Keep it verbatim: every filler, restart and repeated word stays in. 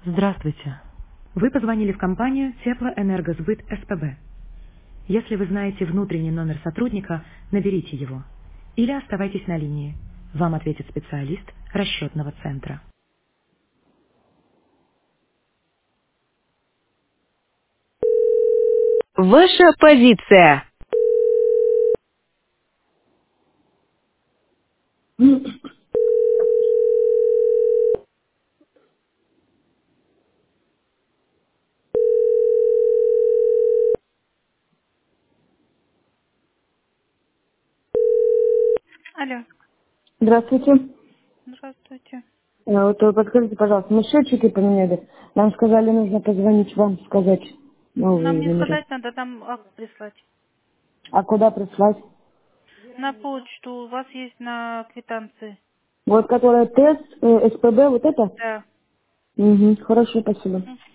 Здравствуйте. Вы позвонили в компанию Теплоэнергосбыт СПБ. Если вы знаете внутренний номер сотрудника, наберите его. Или оставайтесь на линии. Вам ответит специалист расчетного центра. Ваша позиция. Алло, Здравствуйте. здравствуйте. Э, Вот э, подскажите, пожалуйста, мы счетчики поменяли. Нам сказали, нужно позвонить вам, сказать Нам новые не номера. сказать надо, там акт прислать. А куда прислать? На почту у вас есть на квитанции. Вот которая тест, э, СПБ, вот это? Да. Угу, хорошо, спасибо.